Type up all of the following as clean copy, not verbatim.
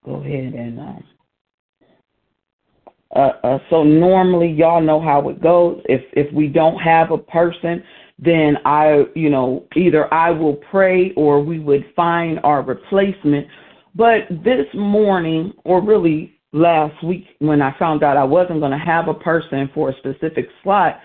go ahead and so normally y'all know how it goes. If we don't have a person, then either I will pray or we would find our replacement. But this morning, or really last week, when I found out I wasn't going to have a person for a specific slot,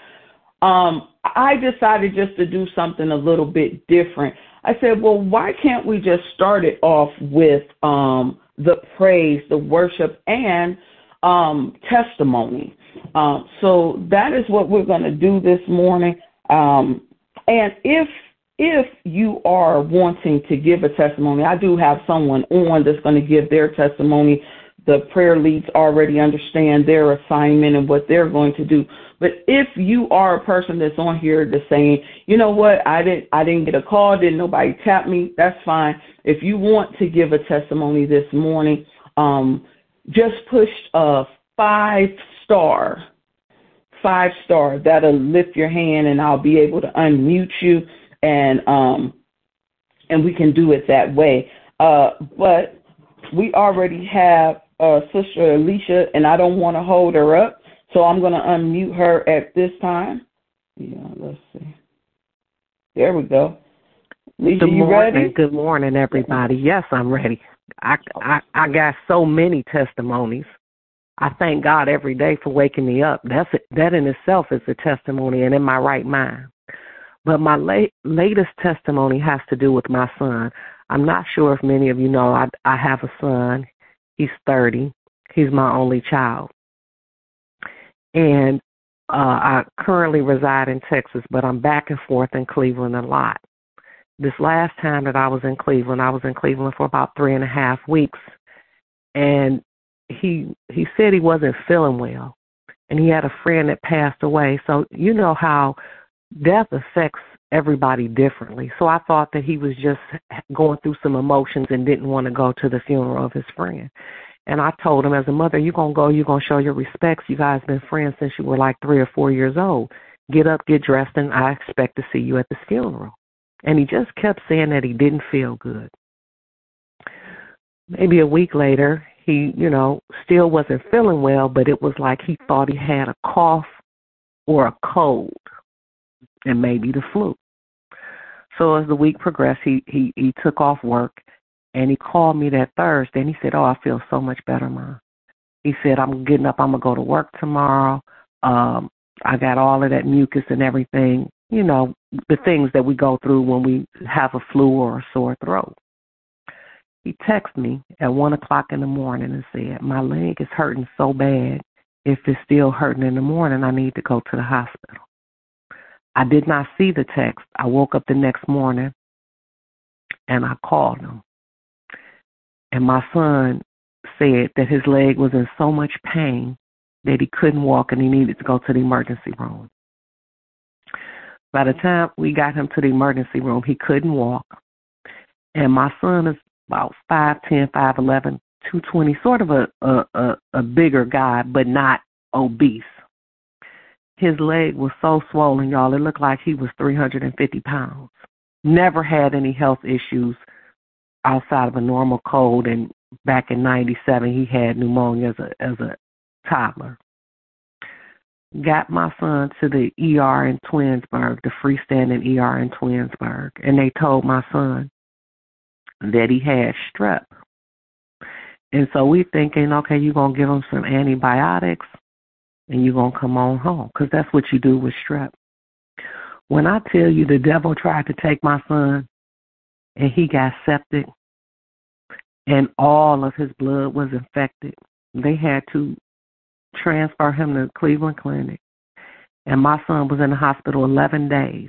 I decided just to do something a little bit different. I said, well, why can't we just start it off with the praise, the worship, and testimony? So that is what we're going to do this morning. And if you are wanting to give a testimony, I do have someone on that's going to give their testimony. The prayer leads already understand their assignment and what they're going to do. But if you are a person that's on here that's saying, you know what, I didn't get a call, didn't nobody tap me, that's fine. If you want to give a testimony this morning, just push a 5-star. 5-star. That'll lift your hand, and I'll be able to unmute you, and we can do it that way. But we already have Sister Alicia, and I don't want to hold her up. So I'm going to unmute her at this time. Yeah, let's see. There we go. Lisa, you ready? Good morning, everybody. Yes, I'm ready. I got so many testimonies. I thank God every day for waking me up. That in itself is a testimony and in my right mind. But my latest testimony has to do with my son. I'm not sure if many of you know I have a son. He's 30. He's my only child. And I currently reside in Texas, but I'm back and forth in Cleveland a lot. This last time that I was in Cleveland for about 3.5 weeks. And he said he wasn't feeling well. And he had a friend that passed away. So you know how death affects everybody differently. So I thought that he was just going through some emotions and didn't want to go to the funeral of his friend. And I told him, as a mother, you're going to go, you're going to show your respects. You guys been friends since you were like 3 or 4 years old. Get up, get dressed, and I expect to see you at the funeral. And he just kept saying that he didn't feel good. Maybe a week later, he, still wasn't feeling well, but it was like he thought he had a cough or a cold and maybe the flu. So as the week progressed, he took off work. And he called me that Thursday, and he said, I feel so much better, Mom. He said, I'm getting up. I'm going to go to work tomorrow. I got all of that mucus and everything, the things that we go through when we have a flu or a sore throat. He texted me at 1 o'clock in the morning and said, my leg is hurting so bad. If it's still hurting in the morning, I need to go to the hospital. I did not see the text. I woke up the next morning, and I called him. And my son said that his leg was in so much pain that he couldn't walk and he needed to go to the emergency room. By the time we got him to the emergency room, he couldn't walk. And my son is about 5'10", 5'11", 220, sort of a bigger guy, but not obese. His leg was so swollen, y'all, it looked like he was 350 pounds. Never had any health issues outside of a normal cold, and back in 97, he had pneumonia as a toddler. Got my son to the ER in Twinsburg, the freestanding ER in Twinsburg, and they told my son that he had strep. And so we thinking, okay, you're going to give him some antibiotics, and you're going to come on home, because that's what you do with strep. When I tell you the devil tried to take my son, and he got septic, and all of his blood was infected. They had to transfer him to Cleveland Clinic, and my son was in the hospital 11 days.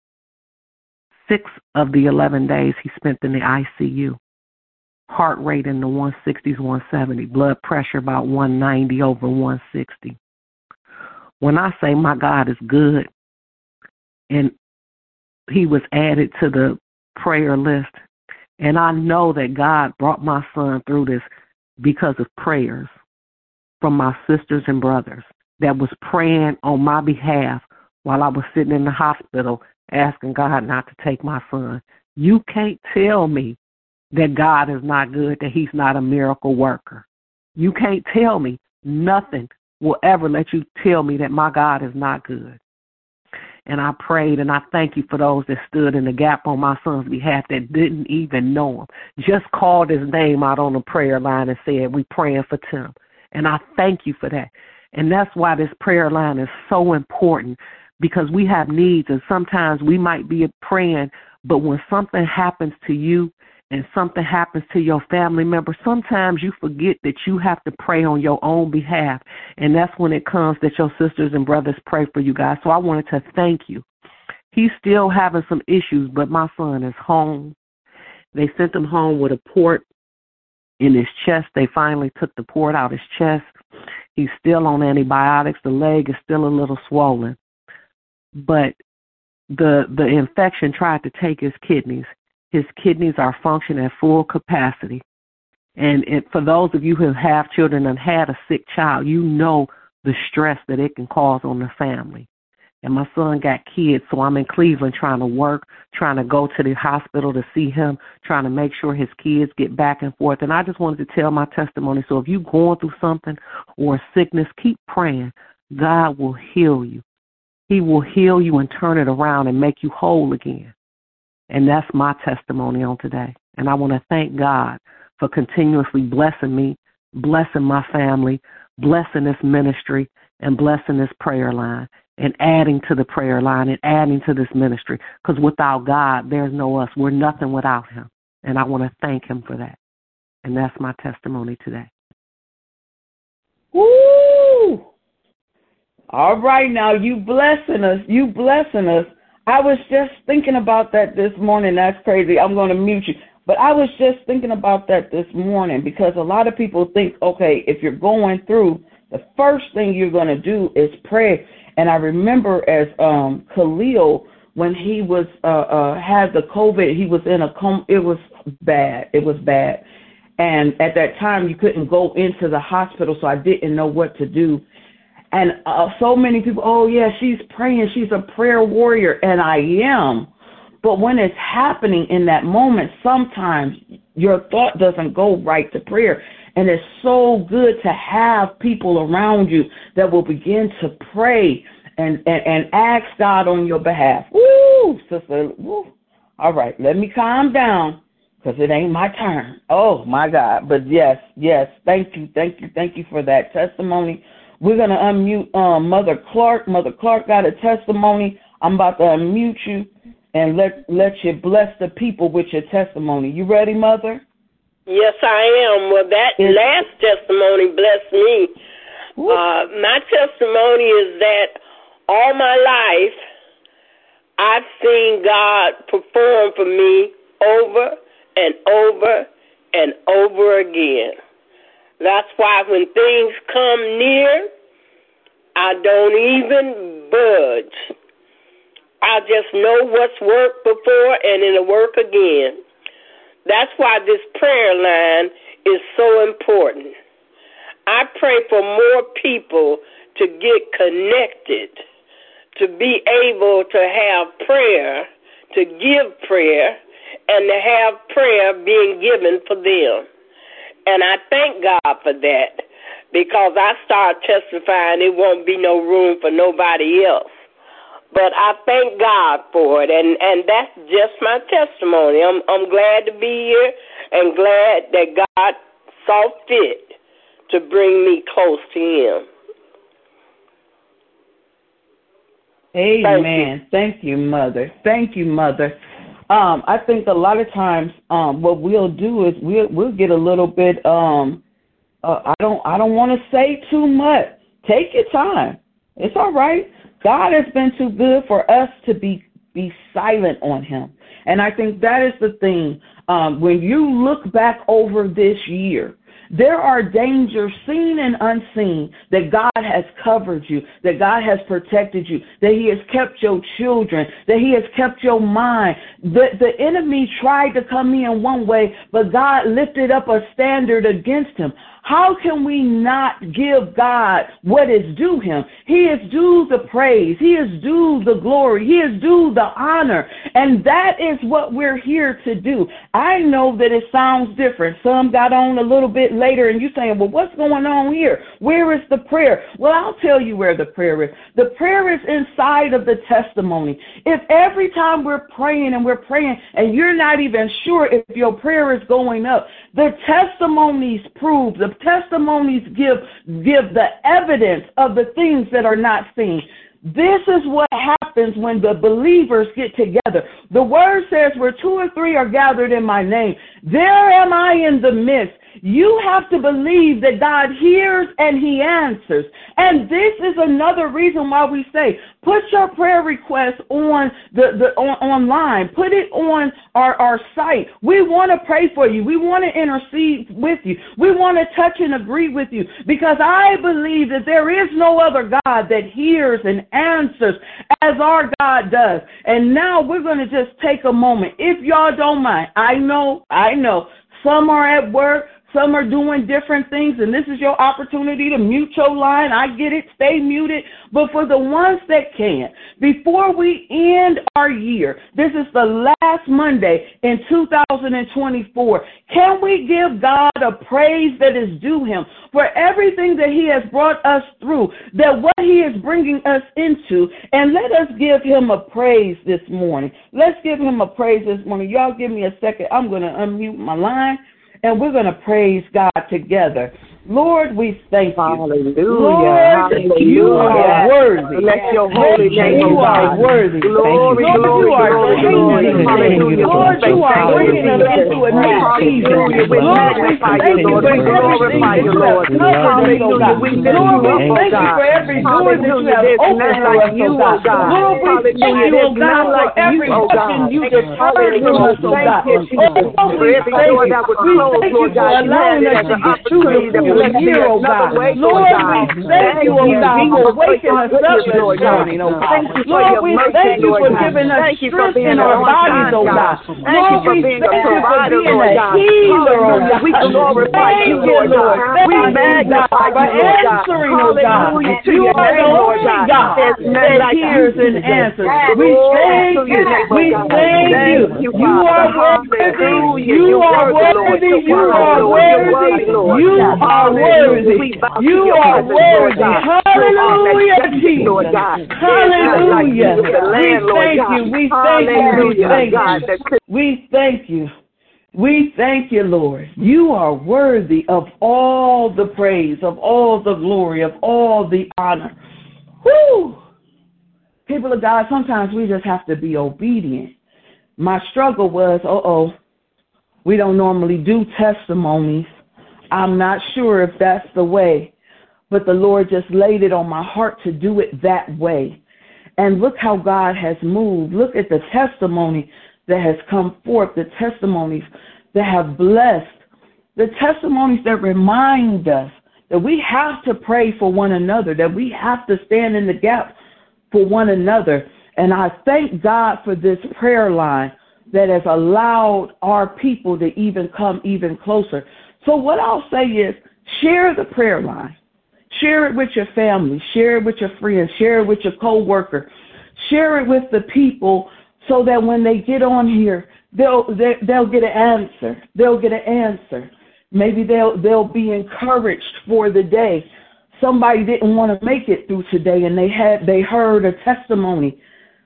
6 of the 11 days he spent in the ICU. Heart rate in the 160s, 170. Blood pressure about 190 over 160. When I say my God is good, and he was added to the prayer list. And I know that God brought my son through this because of prayers from my sisters and brothers that was praying on my behalf while I was sitting in the hospital asking God not to take my son. You can't tell me that God is not good, that he's not a miracle worker. You can't tell me, nothing will ever let you tell me that my God is not good. And I prayed, and I thank you for those that stood in the gap on my son's behalf that didn't even know him. Just called his name out on the prayer line and said, we praying for Tim. And I thank you for that. And that's why this prayer line is so important, because we have needs, and sometimes we might be praying, but when something happens to you and something happens to your family member, sometimes you forget that you have to pray on your own behalf. And that's when it comes that your sisters and brothers pray for you guys. So I wanted to thank you. He's still having some issues, but my son is home. They sent him home with a port in his chest. They finally took the port out his chest. He's still on antibiotics. The leg is still a little swollen. But the infection tried to take his kidneys. His kidneys are functioning at full capacity. And for those of you who have children and had a sick child, you know the stress that it can cause on the family. And my son got kids, so I'm in Cleveland trying to work, trying to go to the hospital to see him, trying to make sure his kids get back and forth. And I just wanted to tell my testimony. So if you're going through something or sickness, keep praying. God will heal you. He will heal you and turn it around and make you whole again. And that's my testimony on today. And I want to thank God for continuously blessing me, blessing my family, blessing this ministry, and blessing this prayer line, and adding to the prayer line and adding to this ministry. Because without God, there's no us. We're nothing without him. And I want to thank him for that. And that's my testimony today. Woo! All right, now you blessing us. You blessing us. I was just thinking about that this morning. That's crazy. I'm going to mute you. But I was just thinking about that this morning, because a lot of people think, okay, if you're going through, the first thing you're going to do is pray. And I remember as Khalil, when he was had the COVID, he was in a coma. It was bad. It was bad. And at that time, you couldn't go into the hospital, so I didn't know what to do. And so many people, oh, yeah, she's praying. She's a prayer warrior. And I am. But when it's happening in that moment, sometimes your thought doesn't go right to prayer. And it's so good to have people around you that will begin to pray and ask God on your behalf. Woo, sister. Woo. All right, let me calm down, because it ain't my turn. Oh, my God. But yes, thank you for that testimony. We're going to unmute Mother Clark. Mother Clark got a testimony. I'm about to unmute you and let you bless the people with your testimony. You ready, Mother? Yes, I am. Well, that last testimony blessed me. My testimony is that all my life I've seen God perform for me over and over and over again. That's why when things come near, I don't even budge. I just know what's worked before and it'll work again. That's why this prayer line is so important. I pray for more people to get connected, to be able to have prayer, to give prayer, and to have prayer being given for them. And I thank God for that, because I start testifying, it won't be no room for nobody else. But I thank God for it, and that's just my testimony. I'm glad to be here and glad that God saw fit to bring me close to him. Amen. Thank you, Mother. Thank you, Mother. I think a lot of times what we'll do is we'll get a little bit I don't want to say too much. Take your time. It's all right. God has been too good for us to be silent on him. And I think that is the thing. When you look back over this year, there are dangers seen and unseen that God has covered you, that God has protected you, that he has kept your children, that he has kept your mind. The enemy tried to come in one way, but God lifted up a standard against him. How can we not give God what is due him? He is due the praise. He is due the glory. He is due the honor. And that is what we're here to do. I know that it sounds different. Some got on a little bit later and you're saying, well, what's going on here? Where is the prayer? Well, I'll tell you where the prayer is. The prayer is inside of the testimony. If every time we're praying and you're not even sure if your prayer is going up, the testimonies prove, the testimonies give the evidence of the things that are not seen. This is what happens when the believers get together. The word says where 2 or 3 are gathered in my name, there am I in the midst. You have to believe that God hears and he answers. And this is another reason why we say, put your prayer requests on online. Put it on our site. We want to pray for you. We want to intercede with you. We want to touch and agree with you, because I believe that there is no other God that hears and answers as our God does. And now we're going to just take a moment. If y'all don't mind, I know, some are at work. Some are doing different things, and this is your opportunity to mute your line. I get it. Stay muted. But for the ones that can, before we end our year, this is the last Monday in 2024, can we give God a praise that is due him for everything that he has brought us through, that what he is bringing us into, and let us give him a praise this morning. Let's give him a praise this morning. Y'all give me a second. I'm going to unmute my line. And we're going to praise God together. Lord, we thank you. Hallelujah. Lord, you are worthy. Bless your holy name. You are worthy. Glory, Lord, glory, you are glory, changing. hallelujah. Lord, you are bringing us into a new season. Hallelujah. We Lord, we magnify thank you, you Lord. for We glorify everything you, Lord. that you have covered us, oh God. Hallelujah. We lift Lord, you we up, oh thank you God. for every door that you have There's opened none for like us, you, oh God. oh God. Lord, we thank you, oh God, for every blessing you deferred from us, oh God. Oh, we every thank door you. that was We closed, thank you Lord for God, you allowing had it us as to an get through opportunity the that full we can see year, oh another God. way, Lord, Lord we God. thank you, oh God, for waking us up this Lord God. morning, oh God. Thank you for Lord, your we mercy, thank you Lord for God. giving us Thank you for strength being in an our bodies, on-time oh God. God. Thank you Lord, for we being a thank you for provider, being Lord a God. healer, oh Hallelujah. God. We glorify you, Thank you, Lord Lord. God. Thank We you, God, magnify for you, Lord God. answering, oh God. Hallelujah to You your are the name, Lord only God. God There's none that like hears you. and answers. We Glory thank to your you. name, We oh God. thank you. Thank you, You Father. are worthy. Hallelujah. You You're are worthy, Lord. worthy. You're You worthy, are Lord. You're worthy. worthy, Lord. You are Hallelujah. worthy. We bow to You your are presence, Lord worthy. God. You are Hallelujah, majestic, Lord Jesus. God. There's none like you Hallelujah. in the We land, Lord thank God. you. We thank you. We Hallelujah, thank God. you. We thank you. We thank you, Lord. You are worthy of all the praise, of all the glory, of all the honor. Whew. People of God, sometimes we just have to be obedient. My struggle was, we don't normally do testimonies. I'm not sure if that's the way, but the Lord just laid it on my heart to do it that way. And look how God has moved. Look at the testimony that has come forth, the testimonies that have blessed, the testimonies that remind us that we have to pray for one another, that we have to stand in the gap for one another. And I thank God for this prayer line that has allowed our people to even come even closer. So what I'll say is, share the prayer line. Share it with your family. Share it with your friends. Share it with your coworker. Share it with the people so that when they get on here, they'll get an answer. They'll get an answer. Maybe they'll be encouraged for the day. Somebody didn't want to make it through today, and they heard a testimony.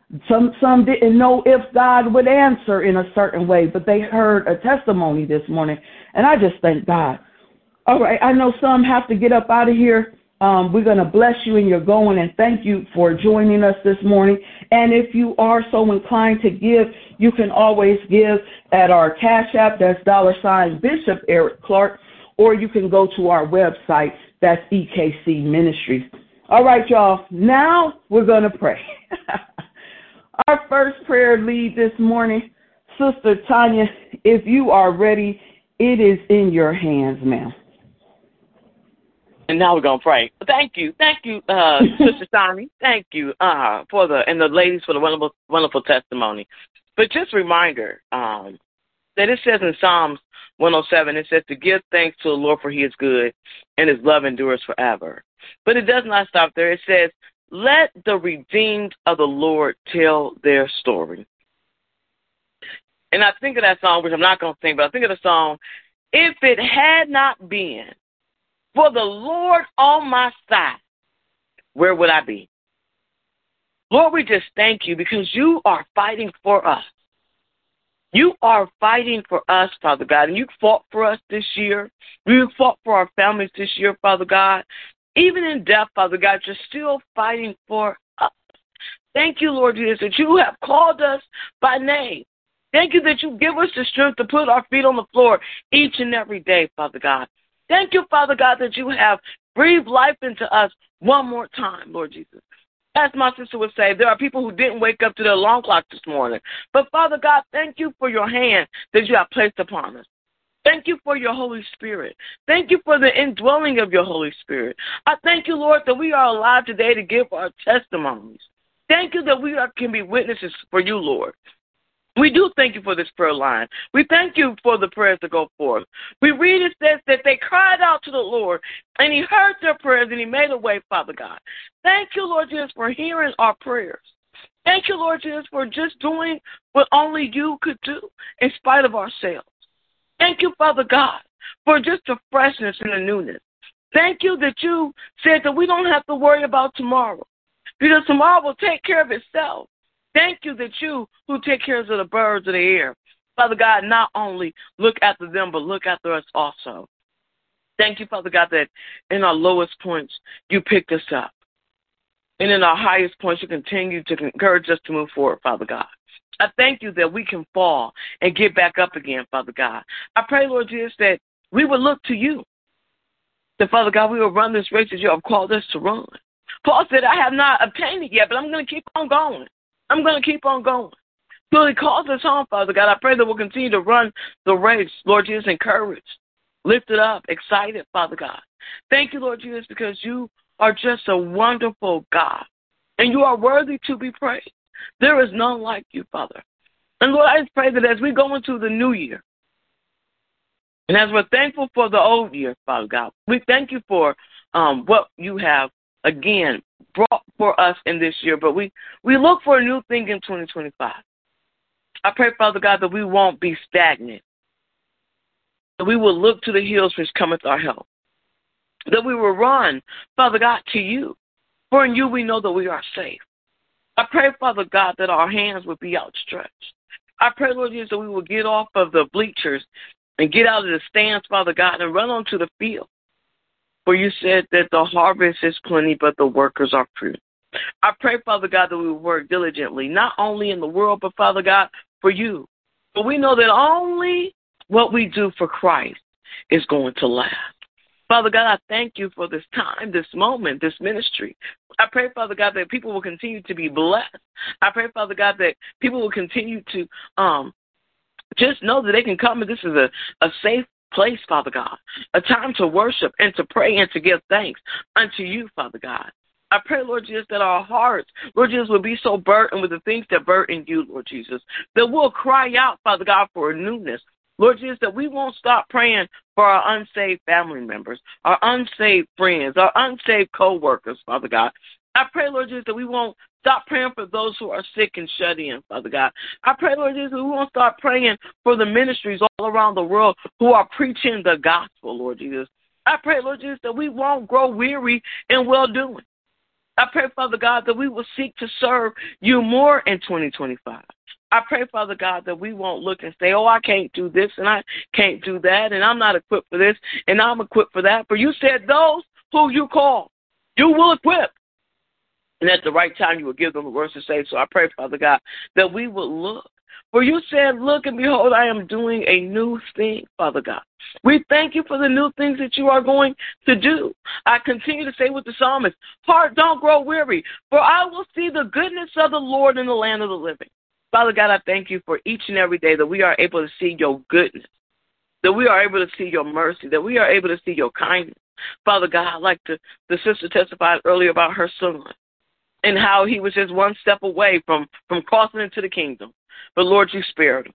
Some didn't know if God would answer in a certain way, but they heard a testimony this morning, and I just thank God. All right, I know some have to get up out of here. We're going to bless you in your going, and thank you for joining us this morning. And if you are so inclined to give, you can always give at our Cash App, that's $ Bishop Eric Clark, or you can go to our website, that's EKC Ministries. All right, y'all, now we're going to pray. Our first prayer lead this morning, Sister Tanya, if you are ready, it is in your hands, ma'am. And now we're going to pray. Thank you, Sister Sonny. Thank you and the ladies for the wonderful, wonderful testimony. But just a reminder that it says in Psalms 107, it says to give thanks to the Lord for he is good and his love endures forever. But it does not stop there. It says, let the redeemed of the Lord tell their story. And I think of that song, which I'm not going to sing, but I think of the song, if it had not been for the Lord on my side, where would I be? Lord, we just thank you because you are fighting for us. You are fighting for us, Father God, and you fought for us this year. You fought for our families this year, Father God. Even in death, Father God, you're still fighting for us. Thank you, Lord Jesus, that you have called us by name. Thank you that you give us the strength to put our feet on the floor each and every day, Father God. Thank you, Father God, that you have breathed life into us one more time, Lord Jesus. As my sister would say, there are people who didn't wake up to their alarm clock this morning. But, Father God, thank you for your hand that you have placed upon us. Thank you for your Holy Spirit. Thank you for the indwelling of your Holy Spirit. I thank you, Lord, that we are alive today to give our testimonies. Thank you that we can be witnesses for you, Lord. We do thank you for this prayer line. We thank you for the prayers that go forth. We read it says that they cried out to the Lord, and he heard their prayers, and he made a way, Father God. Thank you, Lord Jesus, for hearing our prayers. Thank you, Lord Jesus, for just doing what only you could do in spite of ourselves. Thank you, Father God, for just the freshness and the newness. Thank you that you said that we don't have to worry about tomorrow, because tomorrow will take care of itself. Thank you that you who take care of the birds of the air, Father God, not only look after them, but look after us also. Thank you, Father God, that in our lowest points, you picked us up. And in our highest points, you continue to encourage us to move forward, Father God. I thank you that we can fall and get back up again, Father God. I pray, Lord Jesus, that we will look to you. That, Father God, we will run this race that you have called us to run. Paul said, I have not obtained it yet, but I'm going to keep on going. I'm going to keep on going. So he calls us home, Father God. I pray that we'll continue to run the race, Lord Jesus, encouraged, lifted up, excited, Father God. Thank you, Lord Jesus, because you are just a wonderful God, and you are worthy to be praised. There is none like you, Father. And Lord, I just pray that as we go into the new year, and as we're thankful for the old year, Father God, we thank you for what you have, again, brought for us in this year, but we look for a new thing in 2025. I pray, Father God, that we won't be stagnant, that we will look to the hills which cometh our help, that we will run, Father God, to you, for in you we know that we are safe. I pray, Father God, that our hands will be outstretched. I pray, Lord Jesus, that we will get off of the bleachers and get out of the stands, Father God, and run onto the field. For you said that the harvest is plenty, but the workers are few. I pray, Father God, that we will work diligently, not only in the world, but, Father God, for you. But we know that only what we do for Christ is going to last. Father God, I thank you for this time, this moment, this ministry. I pray, Father God, that people will continue to be blessed. I pray, Father God, that people will continue to just know that they can come and this is a safe place, Father God, a time to worship and to pray and to give thanks unto you, Father God. I pray, Lord Jesus, that our hearts, Lord Jesus, will be so burdened with the things that burden you, Lord Jesus, that we'll cry out, Father God, for a newness. Lord Jesus, that we won't stop praying for our unsaved family members, our unsaved friends, our unsaved co-workers, Father God. I pray, Lord Jesus, that we won't stop praying for those who are sick and shut in, Father God. I pray, Lord Jesus, that we won't stop praying for the ministries all around the world who are preaching the gospel, Lord Jesus. I pray, Lord Jesus, that we won't grow weary in well-doing. I pray, Father God, that we will seek to serve you more in 2025. I pray, Father God, that we won't look and say, oh, I can't do this and I can't do that and I'm not equipped for this and I'm equipped for that. For you said those who you call, you will equip. And at the right time, you will give them the words to say. So I pray, Father God, that we will look. For you said, look and behold, I am doing a new thing, Father God. We thank you for the new things that you are going to do. I continue to say with the psalmist, heart, don't grow weary, for I will see the goodness of the Lord in the land of the living. Father God, I thank you for each and every day that we are able to see your goodness, that we are able to see your mercy, that we are able to see your kindness. Father God, like the sister testified earlier about her son and how he was just one step away from crossing into the kingdom. But, Lord, you spared him.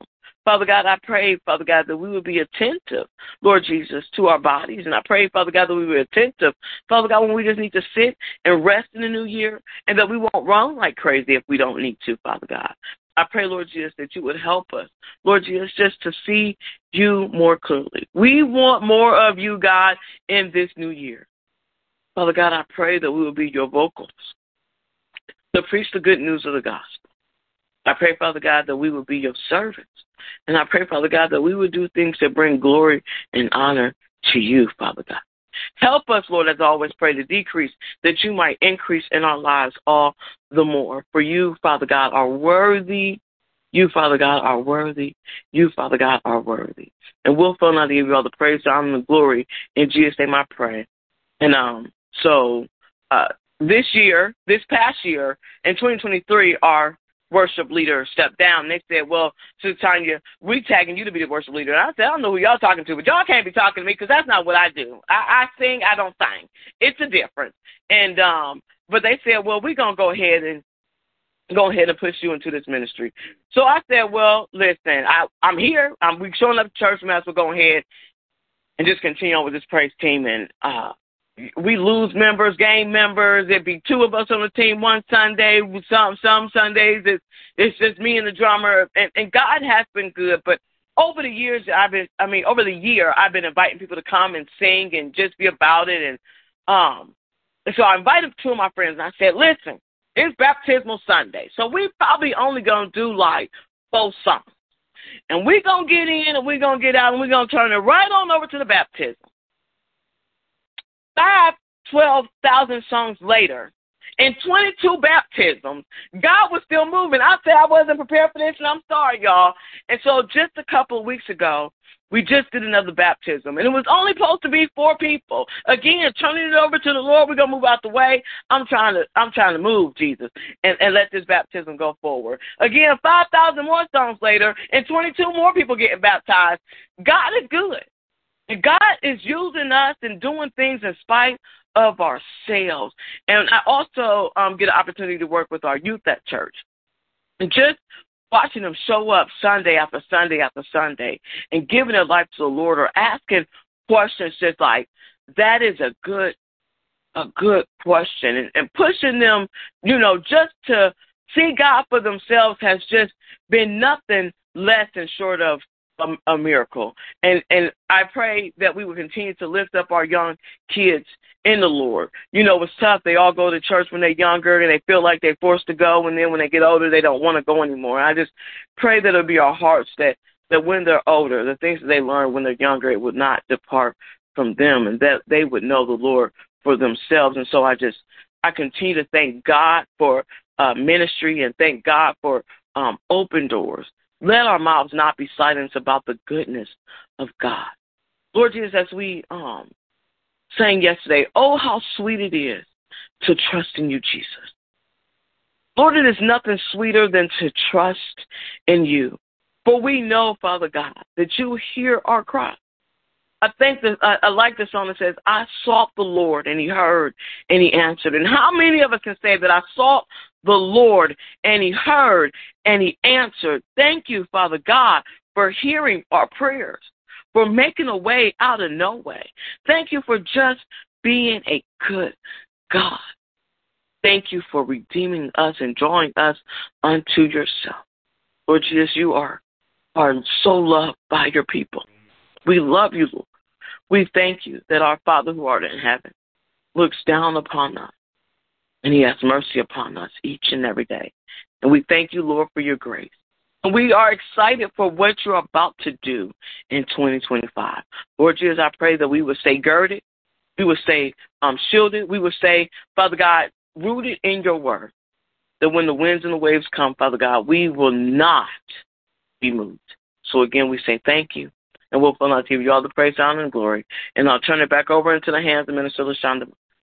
Father God, I pray, Father God, that we would be attentive, Lord Jesus, to our bodies. And I pray, Father God, that we would be attentive, Father God, when we just need to sit and rest in the new year, and that we won't run like crazy if we don't need to, Father God. I pray, Lord Jesus, that you would help us, Lord Jesus, just to see you more clearly. We want more of you, God, in this new year. Father God, I pray that we will be your vocals to preach the good news of the gospel. I pray, Father God, that we will be your servants. And I pray, Father God, that we would do things that bring glory and honor to you, Father God. Help us, Lord, as I always pray, to decrease, that you might increase in our lives all the more. For you, Father God, are worthy. You, Father God, are worthy. You, Father God, are worthy. And we'll fill out to give you all the praise, honor, and glory. In Jesus' name I pray. And this past year, in 2023, our worship leader stepped down. They said, well, Sister Tanya, we tagging you to be the worship leader. And I said, I don't know who y'all talking to, but y'all can't be talking to me because that's not what I do. I sing, I don't sing. It's a difference. And but they said, well, we're going to go ahead and push you into this ministry. So I said, well, listen, I'm here. We're showing up to church. We might as well go ahead and just continue on with this praise team. And we lose members, gain members. There'd be two of us on the team one Sunday. Some Sundays it's just me and the drummer. And God has been good. But over the year, I've been inviting people to come and sing and just be about it. And so I invited two of my friends, and I said, listen, it's Baptismal Sunday. So we probably only going to do like 4 songs. And we're going to get in and we're going to get out and we're going to turn it right on over to the baptism. 12,000 songs later, in 22 baptisms, God was still moving. I said I wasn't prepared for this, and I'm sorry, y'all. And so just a couple of weeks ago, we just did another baptism, and it was only supposed to be 4 people. Again, turning it over to the Lord, we're gonna move out the way. I'm trying to move, Jesus, and let this baptism go forward. Again, 5,000 more songs later, and 22 more people getting baptized. God is good. And God is using us and doing things in spite of ourselves. And I also get an opportunity to work with our youth at church. And just watching them show up Sunday after Sunday after Sunday and giving their life to the Lord or asking questions just like, that is a good question. And pushing them, just to see God for themselves has just been nothing less than short of a miracle. And I pray that we will continue to lift up our young kids in the Lord. It's tough. They all go to church when they're younger and they feel like they're forced to go, and then when they get older, they don't want to go anymore. I just pray that it'll be our hearts that when they're older, the things that they learn when they're younger, it would not depart from them, and that they would know the Lord for themselves. And so I continue to thank God for ministry and thank God for open doors. Let our mouths not be silenced about the goodness of God. Lord Jesus, as we sang yesterday, oh, how sweet it is to trust in you, Jesus. Lord, it is nothing sweeter than to trust in you. For we know, Father God, that you hear our cry. I like the song that says, I sought the Lord, and he heard, and he answered. And how many of us can say that I sought the Lord, and he heard, and he answered? Thank you, Father God, for hearing our prayers, for making a way out of no way. Thank you for just being a good God. Thank you for redeeming us and drawing us unto yourself. Lord Jesus, you are so loved by your people. We love you, Lord. We thank you that our Father who art in heaven looks down upon us, and he has mercy upon us each and every day. And we thank you, Lord, for your grace. And we are excited for what you're about to do in 2025. Lord Jesus, I pray that we would stay girded, we would stay shielded, we would stay, Father God, rooted in your word, that when the winds and the waves come, Father God, we will not be moved. So again, we say thank you. And we'll give you all the praise, honor, and glory. And I'll turn it back over into the hands of Minister LaShonda.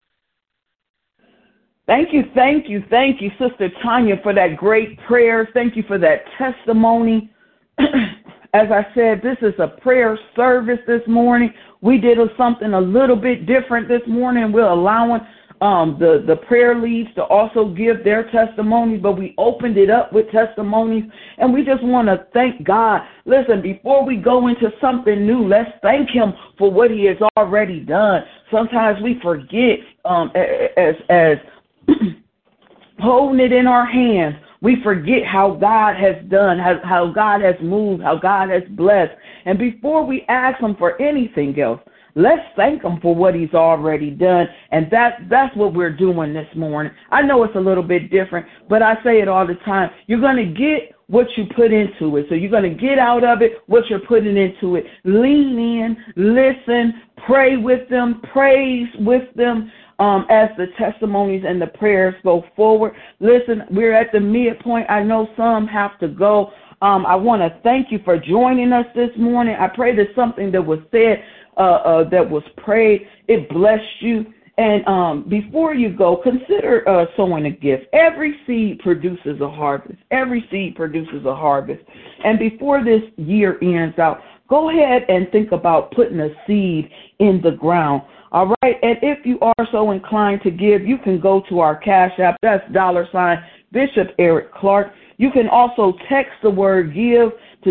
Thank you, Sister Tanya, for that great prayer. Thank you for that testimony. As I said, this is a prayer service this morning. We did something a little bit different this morning. We're allowing the prayer leads to also give their testimonies, but we opened it up with testimonies, and we just want to thank God. Listen, before we go into something new, let's thank him for what he has already done. Sometimes we forget, as holding it in our hands, we forget how God has done, how God has moved, how God has blessed. And before we ask him for anything else, let's thank him for what he's already done. And that's what we're doing this morning. I know it's a little bit different, but I say it all the time. You're going to get what you put into it. So you're going to get out of it what you're putting into it. Lean in, listen, pray with them, praise with them. As the testimonies and the prayers go forward. Listen, we're at the midpoint. I know some have to go. I want to thank you for joining us this morning. I pray that something that was said, that was prayed, it blessed you. And before you go, consider sowing a gift. Every seed produces a harvest. Every seed produces a harvest. And before this year ends out, go ahead and think about putting a seed in the ground. All right, and if you are so inclined to give, you can go to our Cash App. That's $ Bishop Eric Clark. You can also text the word GIVE to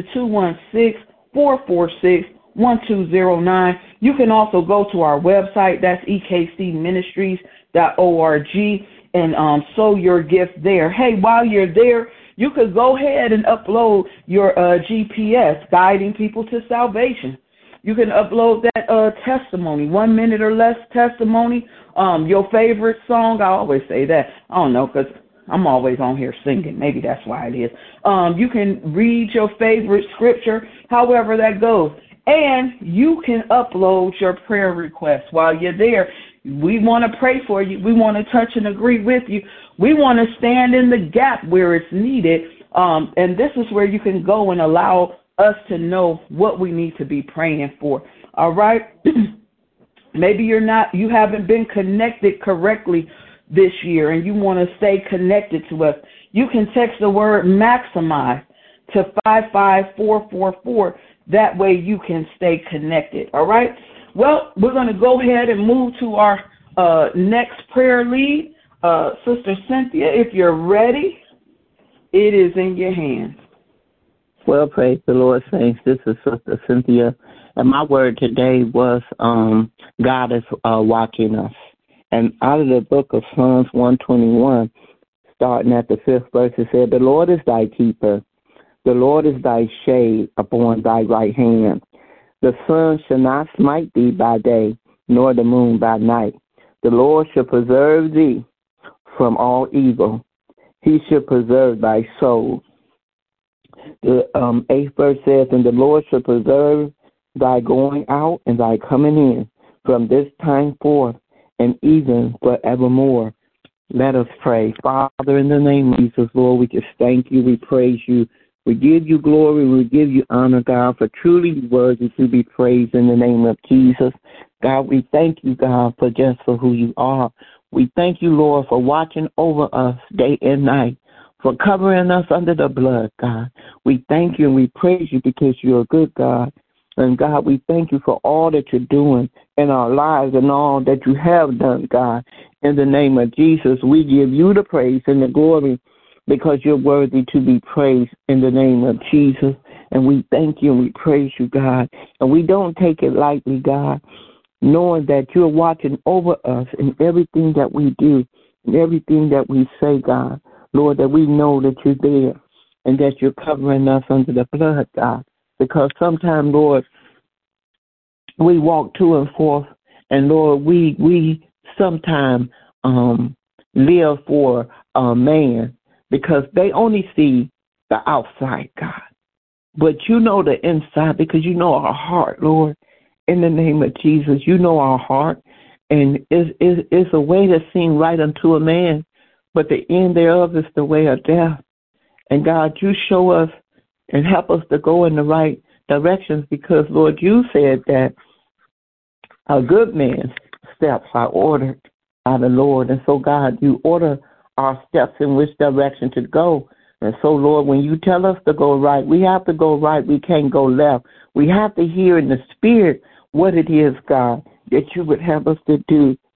216-446-1209. You can also go to our website. That's ekcministries.org and sow your gift there. Hey, while you're there, you could go ahead and upload your GPS, Guiding People to Salvation. You can upload that testimony, 1 minute or less testimony, your favorite song. I always say that. I don't know, because I'm always on here singing. Maybe that's why it is. You can read your favorite scripture, however that goes. And you can upload your prayer requests while you're there. We want to pray for you. We want to touch and agree with you. We want to stand in the gap where it's needed. And this is where you can go and allow us to know what we need to be praying for. All right? Maybe you haven't been connected correctly this year and you want to stay connected to us. You can text the word maximize to 55444. That way you can stay connected. All right? Well, we're going to go ahead and move to our next prayer lead. Sister Cynthia, if you're ready, it is in your hands. Well, praise the Lord, saints. This is Sister Cynthia, and my word today was God is watching us. And out of the book of Psalms 121, starting at the 5th verse, it said, "The Lord is thy keeper. The Lord is thy shade upon thy right hand. The sun shall not smite thee by day, nor the moon by night. The Lord shall preserve thee from all evil. He shall preserve thy soul." The 8th verse says, "And the Lord shall preserve thy going out and thy coming in from this time forth and even forevermore." Let us pray. Father, in the name of Jesus, Lord, we just thank you. We praise you. We give you glory. We give you honor, God, for truly worthy to be praised in the name of Jesus. God, we thank you, God, for just for who you are. We thank you, Lord, for watching over us day and night, for covering us under the blood, God. We thank you and we praise you because you're a good God. And, God, we thank you for all that you're doing in our lives and all that you have done, God. In the name of Jesus, we give you the praise and the glory because you're worthy to be praised in the name of Jesus. And we thank you and we praise you, God. And we don't take it lightly, God, knowing that you're watching over us in everything that we do and everything that we say, God. Lord, that we know that you're there and that you're covering us under the blood, God. Because sometimes, Lord, we walk to and forth, and, Lord, we sometimes live for man because they only see the outside, God. But you know the inside because you know our heart, Lord. In the name of Jesus, you know our heart. And it's a way that seems right unto a man, but the end thereof is the way of death. And, God, you show us and help us to go in the right directions because, Lord, you said that a good man's steps are ordered by the Lord. And so, God, you order our steps in which direction to go. And so, Lord, when you tell us to go right, we have to go right. We can't go left. We have to hear in the spirit what it is, God, that you would have us to do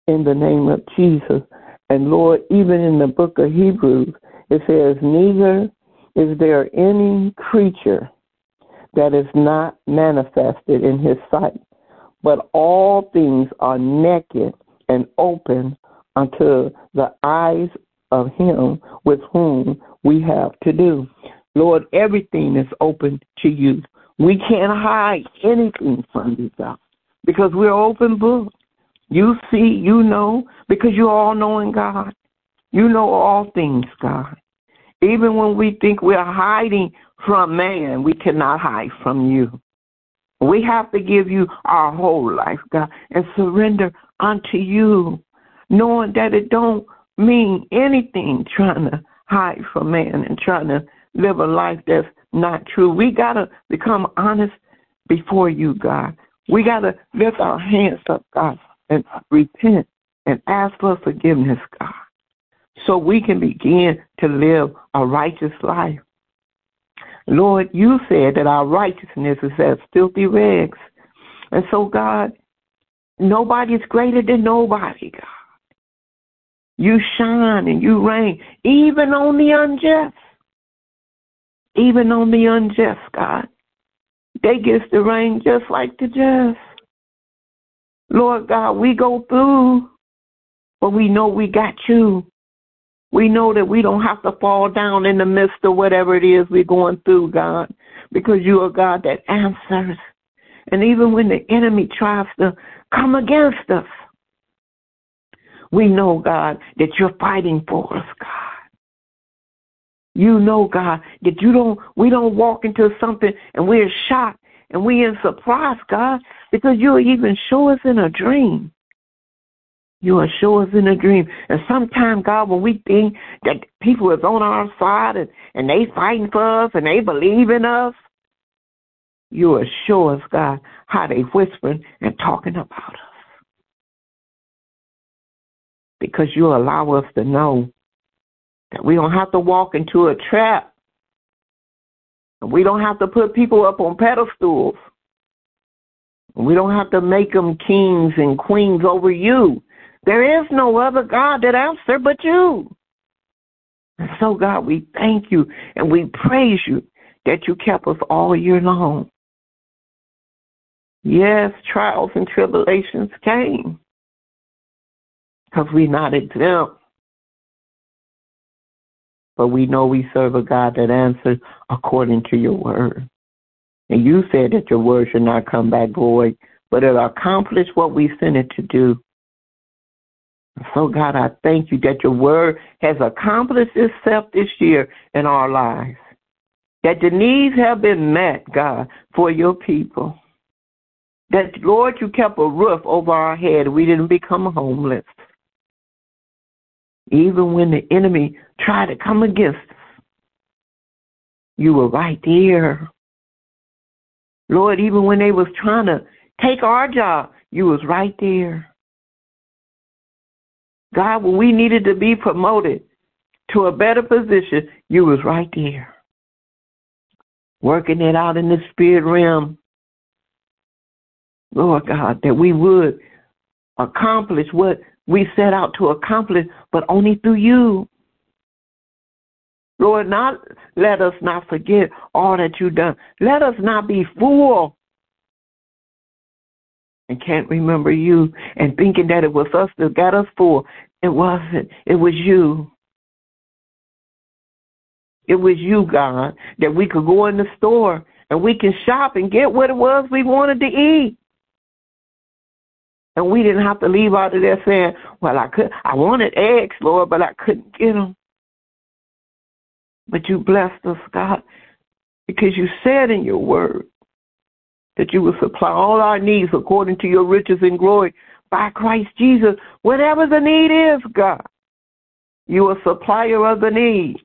in the name of Jesus. And Lord, even in the book of Hebrews, it says, neither is there any creature that is not manifested in his sight, but all things are naked and open unto the eyes of him with whom we have to do. Lord, everything is open to you. We can't hide anything from you, God, because we're open book. You see, you know, because you're all-knowing God. You know all things, God. Even when we think we're hiding from man, we cannot hide from you. We have to give you our whole life, God, and surrender unto you, knowing that it don't mean anything trying to hide from man and trying to live a life that's not true. We got to become honest before you, God. We got to lift our hands up, God, and repent and ask for forgiveness, God, so we can begin to live a righteous life. Lord, you said that our righteousness is as filthy rags. And so, God, nobody's greater than nobody, God. You shine and you reign, even on the unjust. Even on the unjust, God. They get to reign just like the just. Lord God, we go through, but we know we got you. We know that we don't have to fall down in the midst of whatever it is we're going through, God, because you are God that answers. And even when the enemy tries to come against us, we know, God, that you're fighting for us, God. You know, God, that we don't walk into something and we're shocked and we're in surprise, God, because you'll even show us in a dream. You will show us in a dream. And sometimes, God, when we think that people is on our side and they fighting for us and they believe in us, you will show us, God, how they whispering and talking about us. Because you allow us to know that we don't have to walk into a trap. And we don't have to put people up on pedestals. And we don't have to make them kings and queens over you. There is no other God that answers but you. And so, God, we thank you and we praise you that you kept us all year long. Yes, trials and tribulations came because we're not exempt. But we know we serve a God that answers according to your word. And you said that your word should not come back void, but it'll accomplish what we sent it to do. So, God, I thank you that your word has accomplished itself this year in our lives, that the needs have been met, God, for your people, that, Lord, you kept a roof over our head. We didn't become homeless. Even when the enemy tried to come against us, you were right there. Lord, even when they was trying to take our job, you was right there. God, when we needed to be promoted to a better position, you was right there. Working it out in the spirit realm. Lord God, that we would accomplish what we set out to accomplish, but only through you. Lord, let us not forget all that you've done. Let us not be fooled and can't remember you and thinking that it was us that got us full. It wasn't. It was you. It was you, God, that we could go in the store and we can shop and get what it was we wanted to eat. And we didn't have to leave out of there saying, well, I wanted eggs, Lord, but I couldn't get them. But you blessed us, God, because you said in your word that you will supply all our needs according to your riches and glory by Christ Jesus. Whatever the need is, God, you are supplier of the need.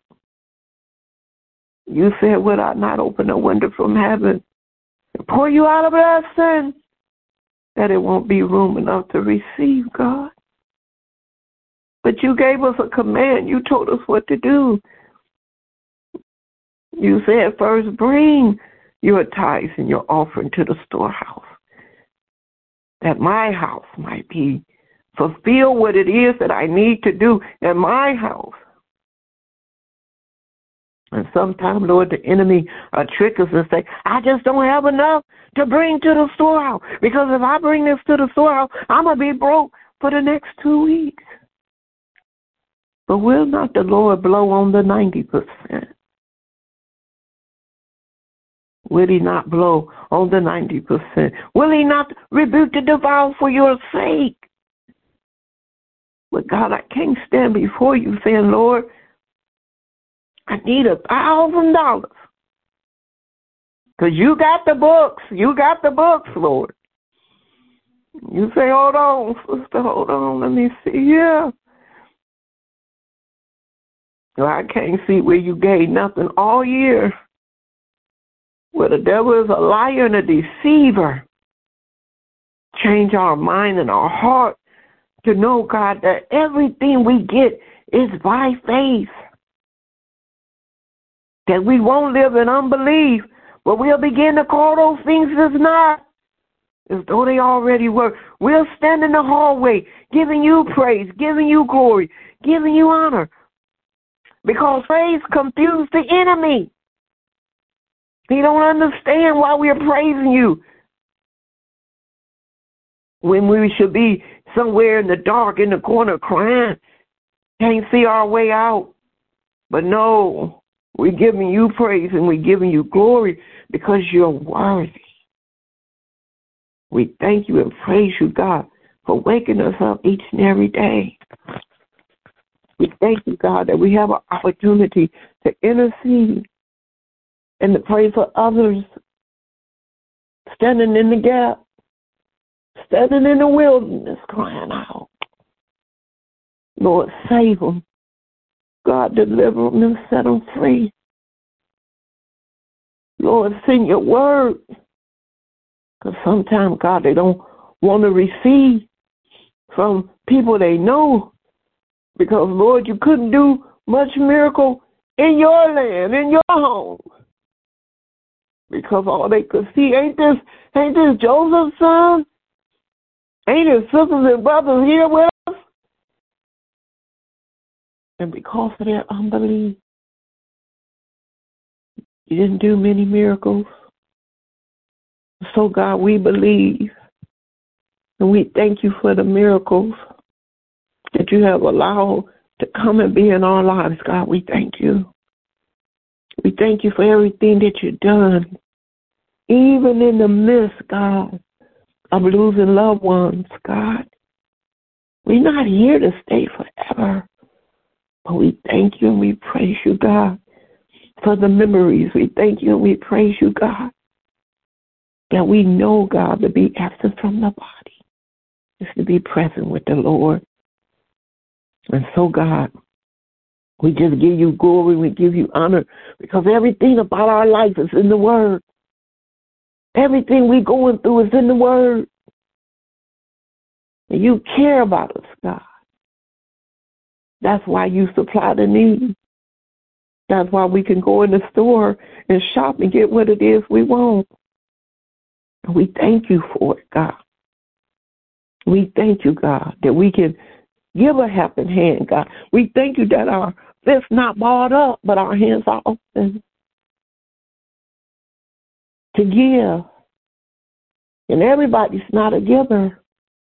You said, would I not open a window from heaven and pour you out a blessing that it won't be room enough to receive, God? But you gave us a command. You told us what to do. You said, first bring your tithes and your offering to the storehouse, that my house might be fulfill what it is that I need to do in my house. And sometimes, Lord, the enemy trick us and say, I just don't have enough to bring to the storehouse. Because if I bring this to the storehouse, I'm going to be broke for the next 2 weeks. But will not the Lord blow on the 90%? Will he not blow on the 90%? Will he not rebuke the devourer for your sake? But God, I can't stand before you saying, Lord, I need $1,000. Because you got the books. You got the books, Lord. You say, hold on, sister, hold on. Let me see here. Well, I can't see where you gave nothing all year. Well, the devil is a liar and a deceiver. Change our mind and our heart to know, God, that everything we get is by faith. That we won't live in unbelief, but we'll begin to call those things as not, as though they already were. We'll stand in the hallway giving you praise, giving you glory, giving you honor. Because praise confused the enemy. He don't understand why we're praising you when we should be somewhere in the dark, in the corner, crying, can't see our way out. But no, we're giving you praise and we're giving you glory because you're worthy. We thank you and praise you, God, for waking us up each and every day. We thank you, God, that we have an opportunity to intercede and to pray for others, standing in the gap, standing in the wilderness, crying out. Lord, save them. God, deliver them and set them free. Lord, send your word. Because sometimes, God, they don't want to receive from people they know. Because, Lord, you couldn't do much miracle in your land, in your home. Because all they could see, ain't this Joseph's son? Ain't his sisters and brothers here with us? And because of their unbelief, you didn't do many miracles. So, God, we believe. And we thank you for the miracles that you have allowed to come and be in our lives, God. We thank you. We thank you for everything that you've done, even in the midst, God, of losing loved ones, God. We're not here to stay forever, but we thank you and we praise you, God, for the memories. We thank you and we praise you, God, that we know, God, to be absent from the body is to be present with the Lord. And so, God, we just give you glory, we give you honor, because everything about our life is in the Word. Everything we're going through is in the Word. And you care about us, God. That's why you supply the need. That's why we can go in the store and shop and get what it is we want. And we thank you for it, God. We thank you, God, that we can give a helping hand, God. We thank you that our fists not barred up, but our hands are open to give. And everybody's not a giver.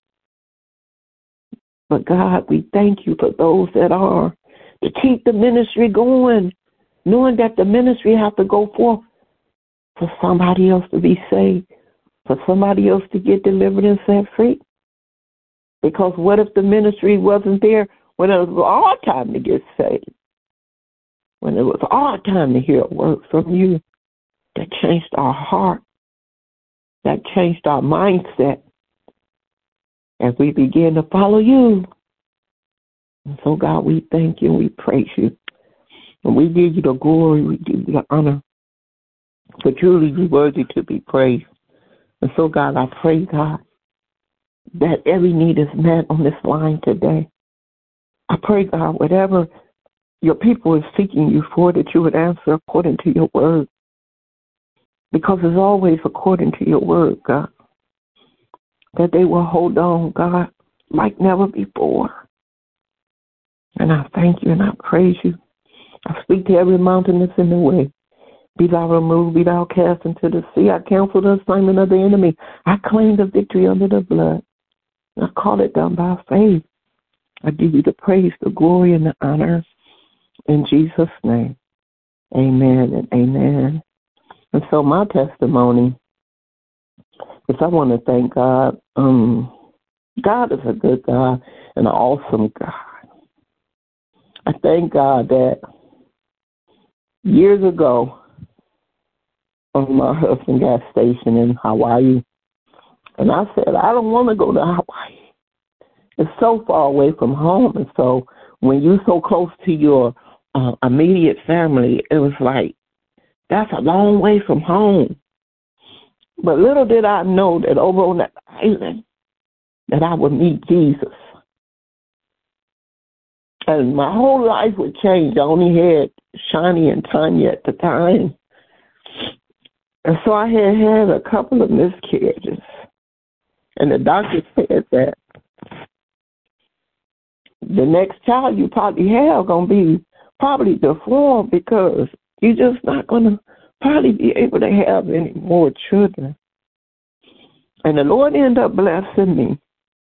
But, God, we thank you for those that are, to keep the ministry going, knowing that the ministry has to go forth for somebody else to be saved, for somebody else to get delivered and set free. Because what if the ministry wasn't there when it was our time to get saved? When it was our time to hear a word from you that changed our heart, that changed our mindset as we begin to follow you. And so, God, we thank you and we praise you. And we give you the glory, we give you the honor. For truly you're worthy to be praised. And so, God, I pray, God, that every need is met on this line today. I pray, God, whatever your people is seeking you for, that you would answer according to your word. Because it's always according to your word, God. That they will hold on, God, like never before. And I thank you and I praise you. I speak to every mountain that's in the way. Be thou removed, be thou cast into the sea. I cancel the assignment of the enemy. I claim the victory under the blood. I call it done by faith. I give you the praise, the glory, and the honor in Jesus' name. Amen and amen. And so my testimony is I want to thank God. God is a good God and an awesome God. I thank God that years ago, my husband got stationed in Hawaii. And I said, I don't want to go to Hawaii. It's so far away from home. And so when you're so close to your immediate family, it was like, that's a long way from home. But little did I know that over on that island, that I would meet Jesus. And my whole life would change. I only had Shani and Tanya at the time. And so I had a couple of miscarriages. And the doctor said that the next child you probably have going to be probably deformed because you're just not going to probably be able to have any more children. And the Lord ended up blessing me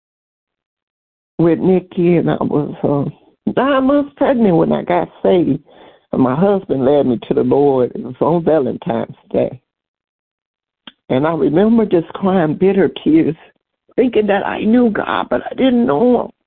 with Nikki, and I was 9 months pregnant when I got saved. And my husband led me to the Lord. It was on Valentine's Day. And I remember just crying bitter tears, thinking that I knew God, but I didn't know him.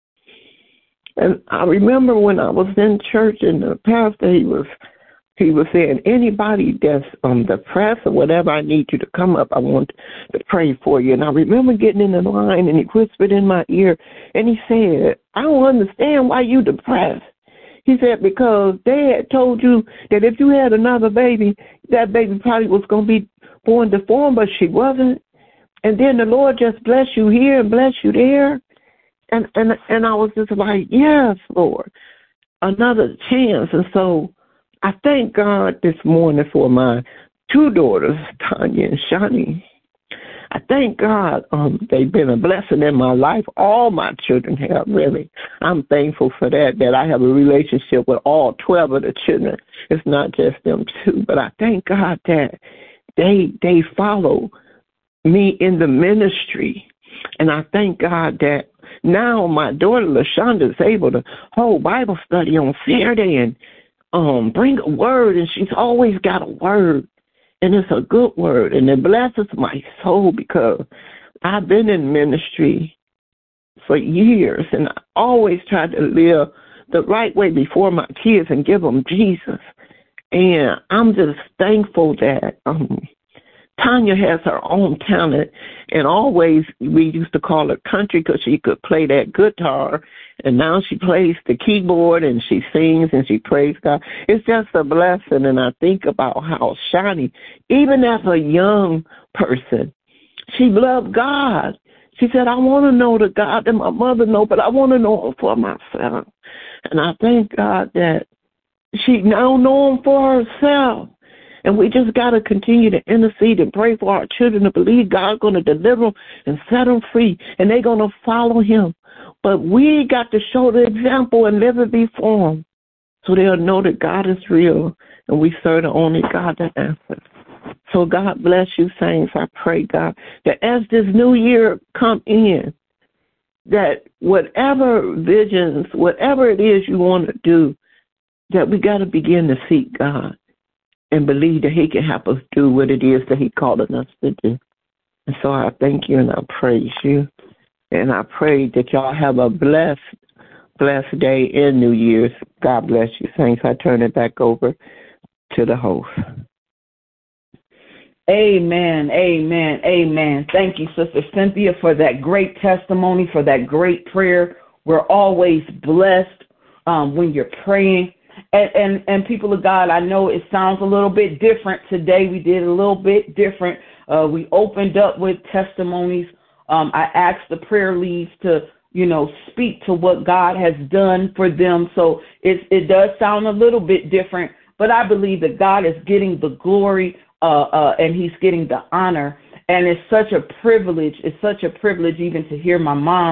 And I remember when I was in church and the pastor, he was saying, anybody that's depressed or whatever, I need you to come up. I want to pray for you. And I remember getting in the line, and he whispered in my ear, and he said, I don't understand why you depressed. He said, because Dad told you that if you had another baby, that baby probably was going to be born deformed, but she wasn't. And then the Lord just bless you here and bless you there. And I was just like, yes, Lord, another chance. And so I thank God this morning for my two daughters, Tanya and Shani. I thank God they've been a blessing in my life. All my children have, really. I'm thankful for that I have a relationship with all 12 of the children. It's not just them two, but I thank God that they follow me in the ministry. And I thank God that now my daughter LaShonda is able to hold Bible study on Saturday and bring a word, and she's always got a word, and it's a good word, and it blesses my soul because I've been in ministry for years, and I always try to live the right way before my kids and give them Jesus. And I'm just thankful that Tanya has her own talent, and always we used to call her country because she could play that guitar, and now she plays the keyboard and she sings and she prays God. It's just a blessing, and I think about how Shani, even as a young person, she loved God. She said, I want to know the God that my mother knows, but I want to know him for myself. And I thank God that she now knows him for herself. And we just got to continue to intercede and pray for our children to believe God's going to deliver them and set them free, and they're going to follow him. But we got to show the example and live it before them so they'll know that God is real and we serve the only God that answers. So God bless you, saints. I pray, God, that as this new year come in, that whatever visions, whatever it is you want to do, that we got to begin to seek God and believe that he can help us do what it is that he called us to do. And so I thank you and I praise you. And I pray that y'all have a blessed day in New Year's. God bless you, saints. I turn it back over to the host. Amen, amen, amen. Thank you, Sister Cynthia, for that great testimony, for that great prayer. We're always blessed when you're praying. And people of God, I know it sounds a little bit different today. We did a little bit different. We opened up with testimonies. I asked the prayer leads to, speak to what God has done for them. So it does sound a little bit different, but I believe that God is getting the glory and he's getting the honor. And it's such a privilege. It's such a privilege even to hear my mom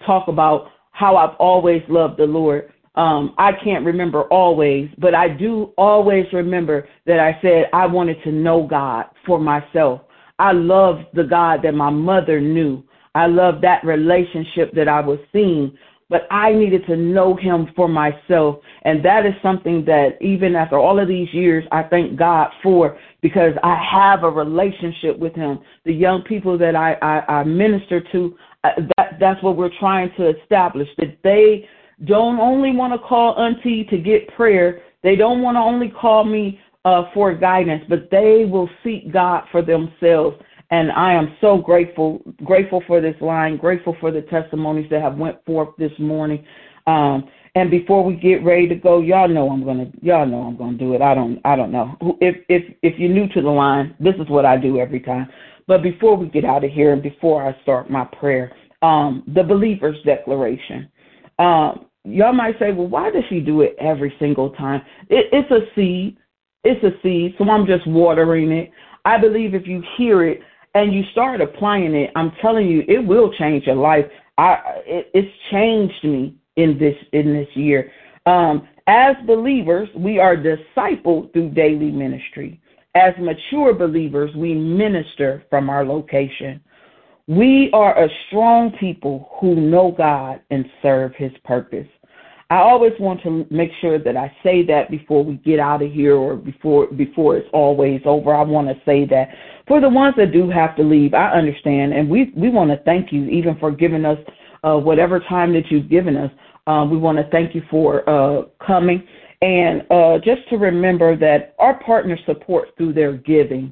talk about how I've always loved the Lord. I can't remember always, but I do always remember that I said I wanted to know God for myself. I loved the God that my mother knew. I loved that relationship that I was seeing, but I needed to know him for myself. And that is something that even after all of these years, I thank God for, because I have a relationship with him. The young people that I minister to, that's what we're trying to establish, that they don't only want to call auntie to get prayer. They don't want to only call me for guidance, but they will seek God for themselves. And I am so grateful for this line, grateful for the testimonies that have went forth this morning. And before we get ready to go, y'all know I'm gonna do it. I don't know. If you're new to the line, this is what I do every time. But before we get out of here and before I start my prayer, the believer's declaration. Y'all might say, well, why does she do it every single time? It's a seed. It's a seed, so I'm just watering it. I believe if you hear it and you start applying it, I'm telling you, it will change your life. It's changed me in this year. As believers, we are discipled through daily ministry. As mature believers, we minister from our location. We are a strong people who know God and serve his purpose. I always want to make sure that I say that before we get out of here, or before it's always over. I want to say that for the ones that do have to leave, I understand, and we want to thank you even for giving us whatever time that you've given us. We want to thank you for coming, and just to remember that our partner support through their giving.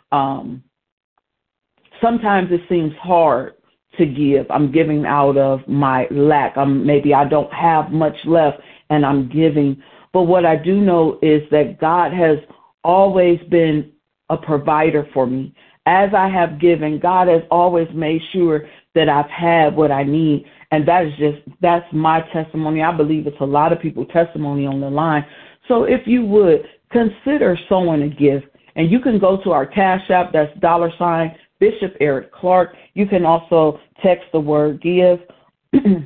Sometimes it seems hard to give. I'm giving out of my lack. Maybe I don't have much left and I'm giving. But what I do know is that God has always been a provider for me. As I have given, God has always made sure that I've had what I need. And that's my testimony. I believe it's a lot of people's testimony on the line. So if you would, consider sowing a gift. And you can go to our Cash App, that's $ Bishop Eric Clark. You can also text the word give to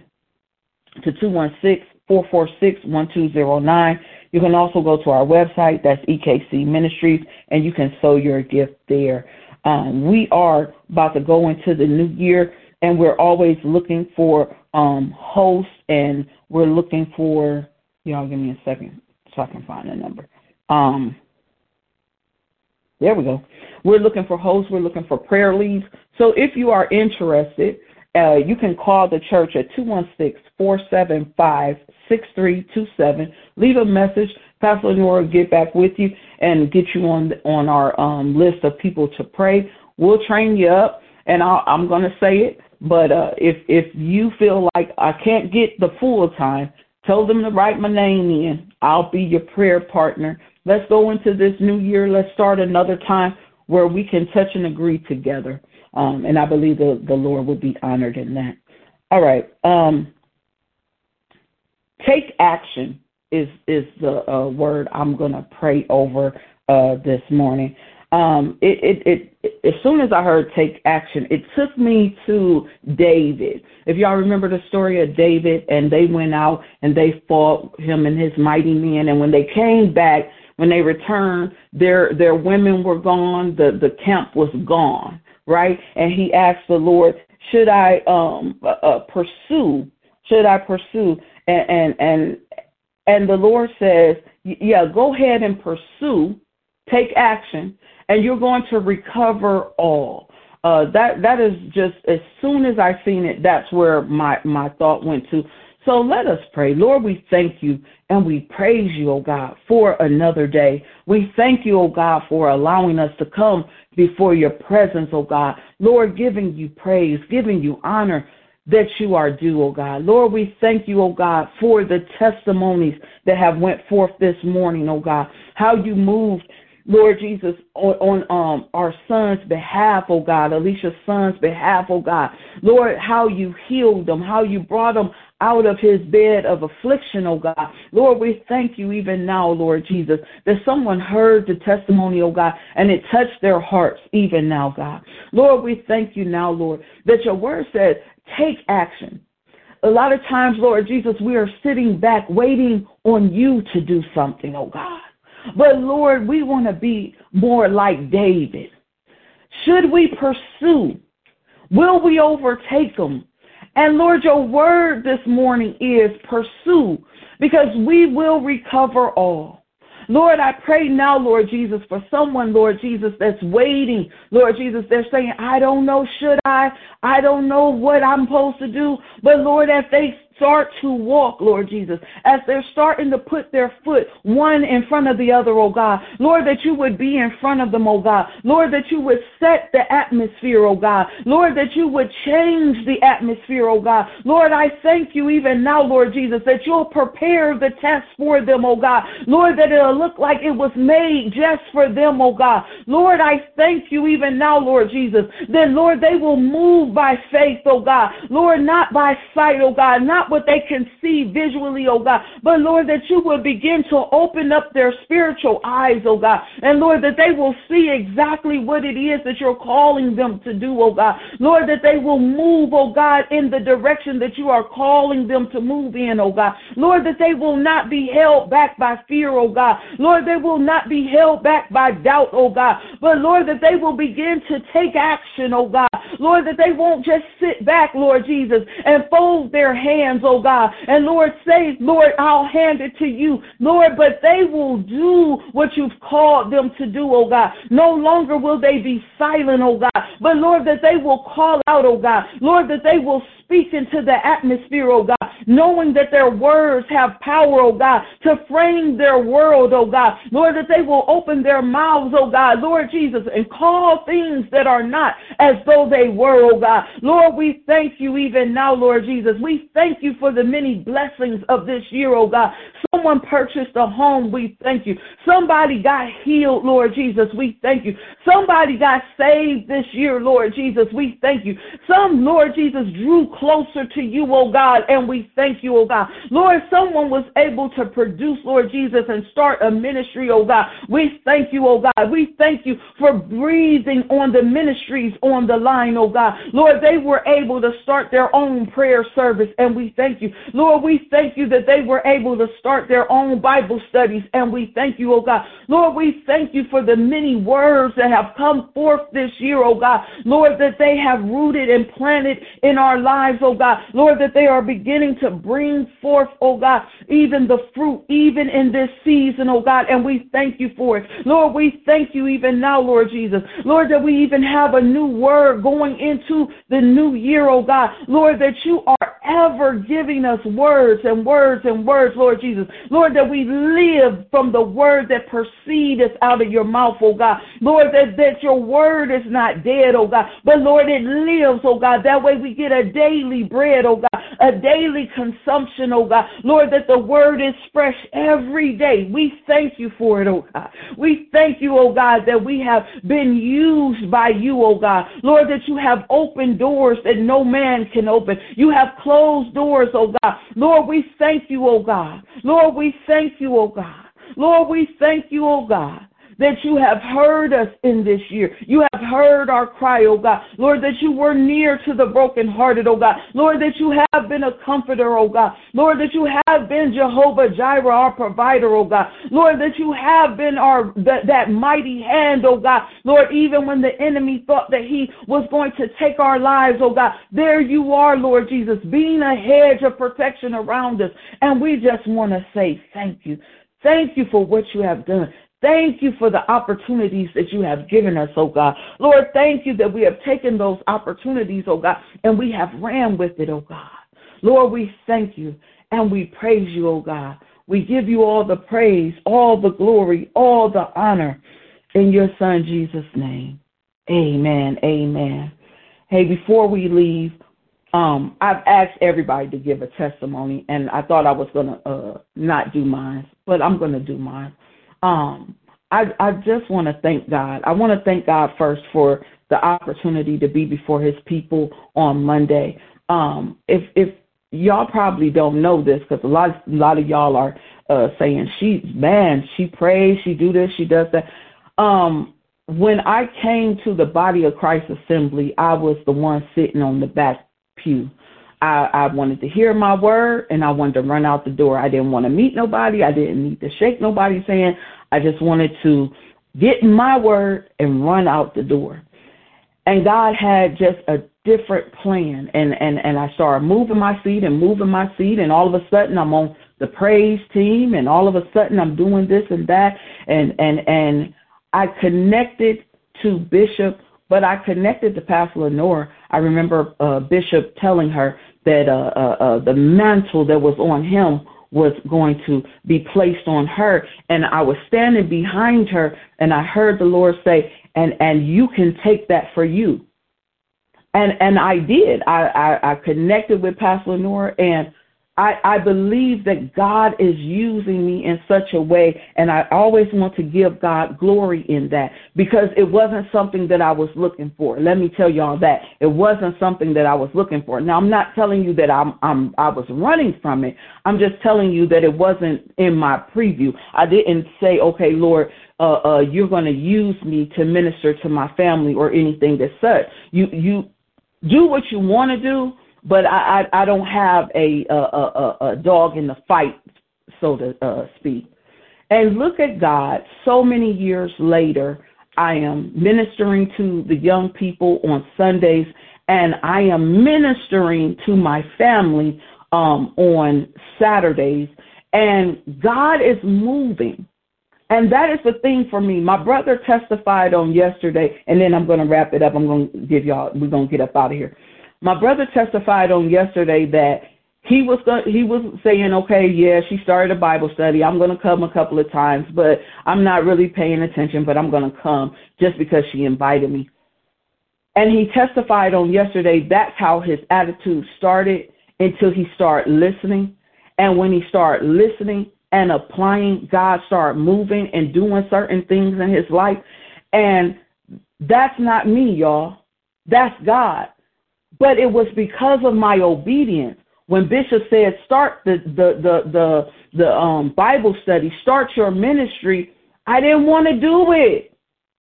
216-446-1209. You can also go to our website, that's EKC Ministries, and you can sow your gift there. We are about to go into the new year, and we're always looking for hosts, and we're looking for, y'all give me a second so I can find the number. There we go. We're looking for hosts. We're looking for prayer leads. So if you are interested, you can call the church at 216-475-6327. Leave a message. Pastor Lenora will get back with you and get you on our list of people to pray. We'll train you up, and I'm going to say it, but if you feel like I can't get the full time, tell them to write my name in. I'll be your prayer partner. Let's go into this new year. Let's start another time where we can touch and agree together. And I believe the Lord will be honored in that. All right. Take action is the word I'm going to pray over this morning. As soon as I heard take action, it took me to David. If y'all remember the story of David, and they went out and they fought him and his mighty men, and when they came back, when they returned, their women were gone, the camp was gone, right? And he asked the Lord, should I pursue? Should I pursue? And the Lord says, yeah, go ahead and pursue, take action, and you're going to recover all. That is just, as soon as I seen it, that's where my thought went to. So let us pray. Lord, we thank you and we praise you, oh God, for another day. We thank you, oh God, for allowing us to come before your presence, oh God. Lord, giving you praise, giving you honor that you are due, oh God. Lord, we thank you, oh God, for the testimonies that have went forth this morning, oh God. How you moved, Lord Jesus, on our son's behalf, oh God, Alicia's son's behalf, oh God. Lord, how you healed them, how you brought him out of his bed of affliction, oh God. Lord, we thank you even now, Lord Jesus, that someone heard the testimony, oh God, and it touched their hearts even now, God. Lord, we thank you now, Lord, that your word says, take action. a lot of times, Lord Jesus, we are sitting back waiting on you to do something, oh God. But Lord, we want to be more like David. Should we pursue? Will we overtake them? And Lord, your word this morning is pursue, because we will recover all. Lord, I pray now, Lord Jesus, for someone, Lord Jesus, that's waiting. Lord Jesus, they're saying, I don't know, should I? I don't know what I'm supposed to do. But Lord, as they start to walk, Lord Jesus, as they're starting to put their foot one in front of the other, oh God, Lord, that you would be in front of them, oh God, Lord, that you would set the atmosphere, oh God, Lord, that you would change the atmosphere, oh God, Lord, I thank you even now, Lord Jesus, that you'll prepare the test for them, oh God, Lord, that it'll look like it was made just for them, oh God, Lord, I thank you even now, Lord Jesus, that Lord, they will move by faith, oh God, Lord, not by sight, oh God, not what they can see visually, oh God, but Lord, that you will begin to open up their spiritual eyes, oh God, and Lord, that they will see exactly what it is that you're calling them to do, oh God, Lord, that they will move, oh God, in the direction that you are calling them to move in, oh God, Lord, that they will not be held back by fear, oh God, Lord, they will not be held back by doubt, oh God, but Lord, that they will begin to take action, oh God, Lord, that they won't just sit back, Lord Jesus, and fold their hands, oh God, and Lord, say, Lord, I'll hand it to you, Lord, but they will do what you've called them to do, oh God. No longer will they be silent, oh God, but Lord, that they will call out, oh God, Lord, that they will speak into the atmosphere, oh God, knowing that their words have power, oh God, to frame their world, oh God, Lord, that they will open their mouths, oh God, Lord Jesus, and call things that are not as though they were, oh God. Lord, we thank you even now, Lord Jesus. We thank you for the many blessings of this year, oh God. Someone purchased a home, we thank you. Somebody got healed, Lord Jesus, we thank you. Somebody got saved this year, Lord Jesus, we thank you. Some, Lord Jesus, drew closer to you, oh God, and we thank you, oh God. Lord, someone was able to produce, Lord Jesus, and start a ministry, oh God. We thank you, oh God. We thank you for breathing on the ministries on the line, oh God. Lord, they were able to start their own prayer service, and we thank you. Lord, we thank you that they were able to start their own Bible studies, and we thank you, oh God. Lord, we thank you for the many words that have come forth this year, oh God. Lord, that they have rooted and planted in our lives, oh God. Lord, that they are beginning to bring forth, oh God, even the fruit, even in this season, oh God, and we thank you for it. Lord, we thank you even now, Lord Jesus. Lord, that we even have a new word going into the new year, oh God. Lord, that you are ever giving us words and words and words, Lord Jesus. Lord, that we live from the word that proceedeth out of your mouth, oh God. Lord, that your word is not dead, oh God, but Lord, it lives, oh God. That way we get a daily bread, oh God, a daily consumption, oh God. Lord, that the word is fresh every day. We thank you for it, oh God. We thank you, oh God, that we have been used by you, oh God. Lord, that you have opened doors that no man can open. You have closed doors, oh God. Lord, we thank you, oh God. Lord, we thank you, oh God. Lord, we thank you, oh God, that you have heard us in this year. You have heard our cry, oh God. Lord, that you were near to the brokenhearted, oh God. Lord, that you have been a comforter, oh God. Lord, that you have been Jehovah Jireh, our provider, oh God. Lord, that you have been that mighty hand, oh God. Lord, even when the enemy thought that he was going to take our lives, oh God, there you are, Lord Jesus, being a hedge of protection around us. And we just want to say thank you. Thank you for what you have done. Thank you for the opportunities that you have given us, oh God. Lord, thank you that we have taken those opportunities, oh God, and we have ran with it, oh God. Lord, we thank you and we praise you, oh God. We give you all the praise, all the glory, all the honor in your Son Jesus' name. Amen, amen. Hey, before we leave, I've asked everybody to give a testimony, and I thought I was going to not do mine, but I'm going to do mine. I just want to thank God. I want to thank God first for the opportunity to be before his people on Monday. If y'all probably don't know this, because a lot of y'all are saying, she prays, she do this, she does that. When I came to the Body of Christ Assembly, I was the one sitting on the back pew. I wanted to hear my word, and I wanted to run out the door. I didn't want to meet nobody. I didn't need to shake nobody's hand. I just wanted to get my word and run out the door. And God had just a different plan. And I started moving my seat, and all of a sudden I'm on the praise team, and all of a sudden I'm doing this and that. And I connected to Bishop, but I connected to Pastor Lenore. I remember Bishop telling her that the mantle that was on him was going to be placed on her. And I was standing behind her, and I heard the Lord say, and you can take that for you. And I did. I connected with Pastor Lenore, and I believe that God is using me in such a way, and I always want to give God glory in that, because it wasn't something that I was looking for. Let me tell y'all that. It wasn't something that I was looking for. Now, I'm not telling you that I was running from it. I'm just telling you that it wasn't in my preview. I didn't say, okay, Lord, you're going to use me to minister to my family or anything as such. You do what you want to do, but I don't have a dog in the fight, so to speak. And look at God. So many years later, I am ministering to the young people on Sundays, and I am ministering to my family on Saturdays, and God is moving. And that is the thing for me. My brother testified on yesterday, and then I'm going to wrap it up. We're going to get up out of here. My brother testified on yesterday that he was saying, okay, yeah, she started a Bible study. I'm going to come a couple of times, but I'm not really paying attention, but I'm going to come just because she invited me. And he testified on yesterday that's how his attitude started until he started listening. And when he started listening and applying, God started moving and doing certain things in his life. And that's not me, y'all. That's God. But it was because of my obedience. When Bishop said, start the Bible study, start your ministry, I didn't want to do it.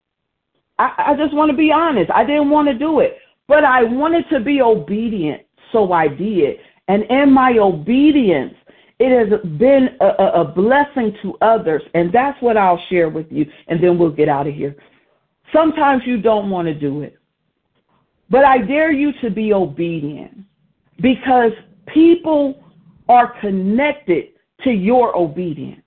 I just want to be honest. I didn't want to do it. But I wanted to be obedient, so I did. And in my obedience, it has been a blessing to others. And that's what I'll share with you, and then we'll get out of here. Sometimes you don't want to do it. But I dare you to be obedient, because people are connected to your obedience.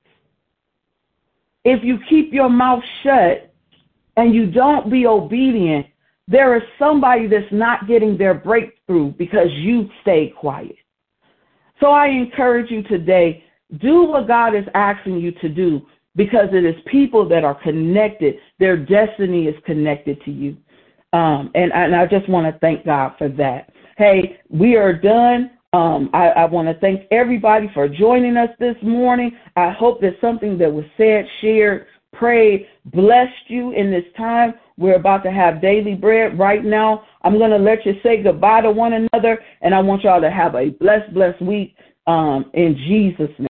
If you keep your mouth shut and you don't be obedient, there is somebody that's not getting their breakthrough because you stay quiet. So I encourage you today, do what God is asking you to do, because it is people that are connected. Their destiny is connected to you. And I just want to thank God for that. Hey, we are done. I want to thank everybody for joining us this morning. I hope that something that was said, shared, prayed, blessed you in this time. We're about to have daily bread right now. I'm going to let you say goodbye to one another, and I want y'all to have a blessed week in Jesus' name.